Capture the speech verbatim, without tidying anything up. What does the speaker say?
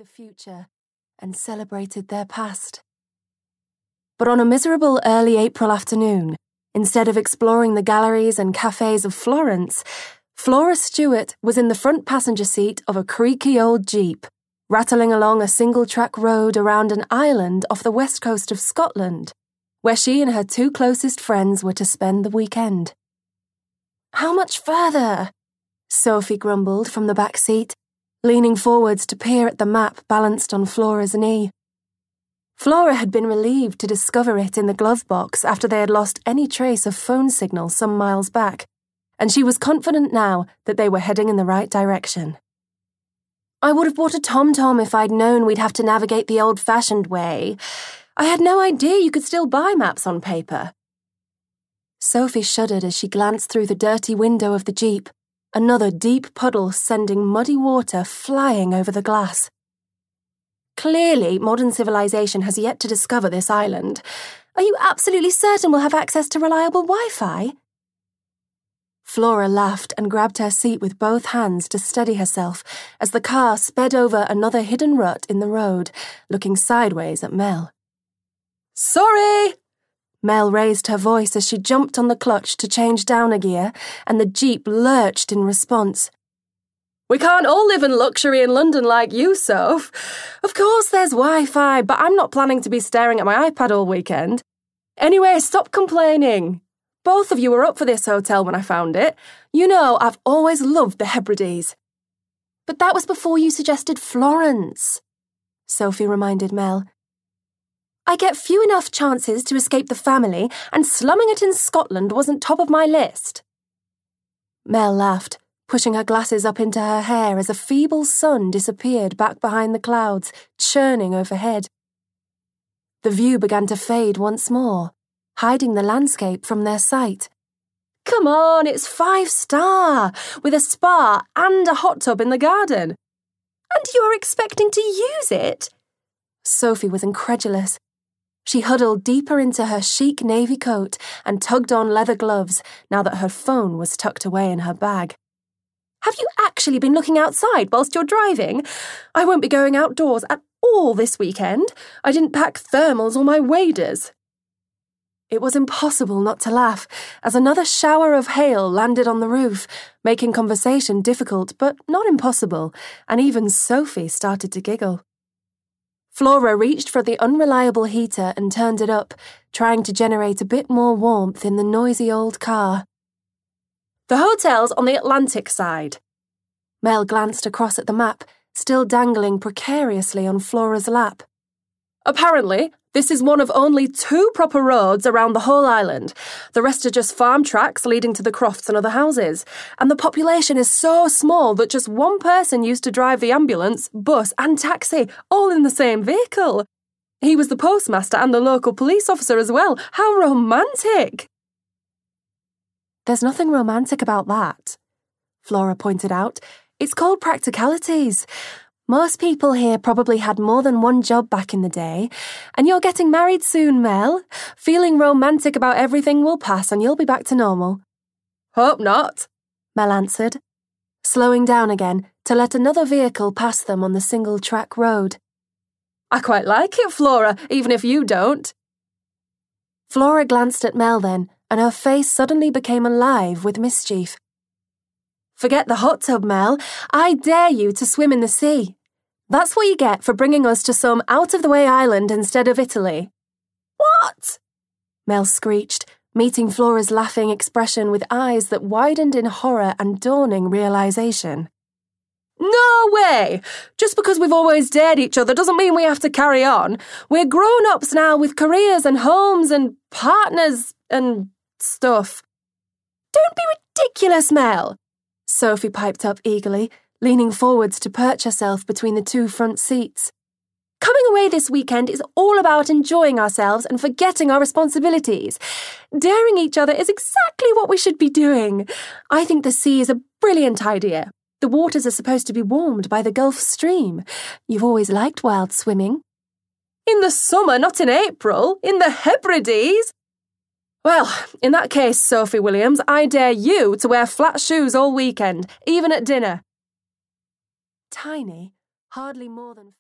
the future and celebrated their past. But on a miserable early April afternoon, instead of exploring the galleries and cafes of Florence, Flora Stewart was in the front passenger seat of a creaky old Jeep, rattling along a single-track road around an island off the west coast of Scotland, where she and her two closest friends were to spend the weekend. "How much further?" Sophie grumbled from the back seat, leaning forwards to peer at the map balanced on Flora's knee. Flora had been relieved to discover it in the glove box after they had lost any trace of phone signal some miles back, and she was confident now that they were heading in the right direction. "I would have bought a tom-tom if I'd known we'd have to navigate the old-fashioned way. I had no idea you could still buy maps on paper." Sophie shuddered as she glanced through the dirty window of the Jeep, another deep puddle sending muddy water flying over the glass. "Clearly, modern civilization has yet to discover this island. Are you absolutely certain we'll have access to reliable Wi-Fi?" Flora laughed and grabbed her seat with both hands to steady herself as the car sped over another hidden rut in the road, looking sideways at Mel. "Sorry!" Mel raised her voice as she jumped on the clutch to change down a gear, and the Jeep lurched in response. "We can't all live in luxury in London like you, Soph. Of course there's Wi-Fi, but I'm not planning to be staring at my iPad all weekend. Anyway, stop complaining. Both of you were up for this hotel when I found it. You know I've always loved the Hebrides." "But that was before you suggested Florence," Sophie reminded Mel. "I get few enough chances to escape the family, and slumming it in Scotland wasn't top of my list." Mel laughed, pushing her glasses up into her hair as a feeble sun disappeared back behind the clouds, churning overhead. The view began to fade once more, hiding the landscape from their sight. "Come on, it's five-star, with a spa and a hot tub in the garden. And you're expecting to use it?" Sophie was incredulous. She huddled deeper into her chic navy coat and tugged on leather gloves now that her phone was tucked away in her bag. "Have you actually been looking outside whilst you're driving? I won't be going outdoors at all this weekend. I didn't pack thermals or my waders." It was impossible not to laugh as another shower of hail landed on the roof, making conversation difficult but not impossible, and even Sophie started to giggle. Flora reached for the unreliable heater and turned it up, trying to generate a bit more warmth in the noisy old car. "The hotel's on the Atlantic side." Mel glanced across at the map, still dangling precariously on Flora's lap. "Apparently, this is one of only two proper roads around the whole island. The rest are just farm tracks leading to the crofts and other houses. And the population is so small that just one person used to drive the ambulance, bus and taxi, all in the same vehicle. He was the postmaster and the local police officer as well. How romantic!" "There's nothing romantic about that," Flora pointed out. "It's called practicalities. Most people here probably had more than one job back in the day, and you're getting married soon, Mel. Feeling romantic about everything will pass and you'll be back to normal." "Hope not," Mel answered, slowing down again to let another vehicle pass them on the single-track road. "I quite like it, Flora, even if you don't." Flora glanced at Mel then, and her face suddenly became alive with mischief. "Forget the hot tub, Mel. I dare you to swim in the sea. That's what you get for bringing us to some out-of-the-way island instead of Italy." "What?" Mel screeched, meeting Flora's laughing expression with eyes that widened in horror and dawning realization. "No way! Just because we've always dared each other doesn't mean we have to carry on. We're grown-ups now with careers and homes and partners and stuff." "Don't be ridiculous, Mel," Sophie piped up eagerly, leaning forwards to perch herself between the two front seats. "Coming away this weekend is all about enjoying ourselves and forgetting our responsibilities. Daring each other is exactly what we should be doing. I think the sea is a brilliant idea. The waters are supposed to be warmed by the Gulf Stream. You've always liked wild swimming." "In the summer, not in April. In the Hebrides." "Well, in that case, Sophie Williams, I dare you to wear flat shoes all weekend, even at dinner." Tiny, hardly more than